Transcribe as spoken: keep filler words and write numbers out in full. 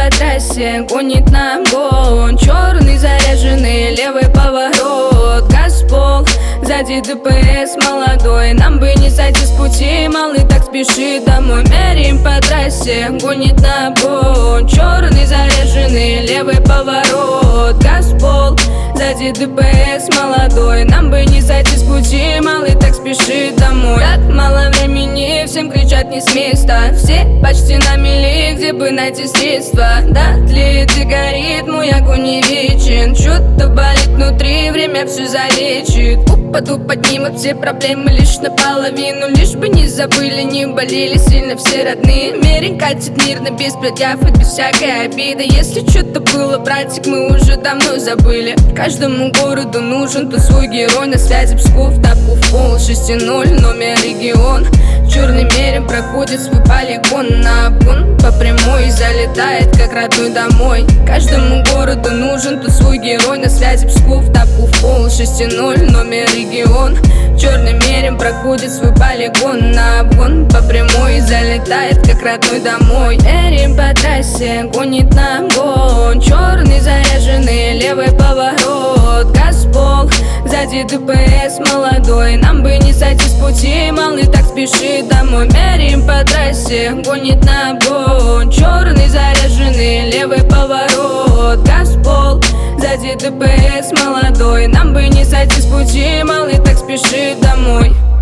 по трассе, гонит на обгон. Черный заряженный левый поворот, газ в пол, сзади ДПС молодой. Нам бы не сойти с пути, малый так спешит домой. Меряем по трассе, гонит на обгон. Черный заряженный левый поворот, газ в пол, сзади ДПС молодой. Нам бы не сойти с пути, малый так спешит домой. Так мало времени, всем кричат не с места. Все почти на мели, где бы найти средства. Да, тлеет и горит, мой огонь не вечен. Что-то болит внутри, время все залечит. Упаду, поднимут все проблемы лишь наполовину. Лишь бы не забыли, не болели сильно все родные. Мерень катит мирно, без предъяв и без всякой обиды. Если что-то было, братик, мы уже давно забыли. Каждому городу нужен тут свой герой. На связи Псков, тапку в пол, шесть ноль, номер регион. Черный мерин проходит свой полигон на обгон по прямой и залетает как родной домой. Каждому городу нужен тут свой герой. На связи Псков, тапку в пол, шесть ноль, номер регион. Черный мерин проходит свой полигон на обгон по прямой и залетает как родной домой. Мерин по трассе, гонит на обгон. Черный заряженный левый поворот, газ в пол, сзади ДПС молодой. Нам бы не сойти с пути, малый так спешит домой. Меряем по трассе, гонит на обгон. Черный заряженный левый поворот, газ в пол, сзади ДПС молодой. Нам бы не сойти с пути, малый так спешит домой.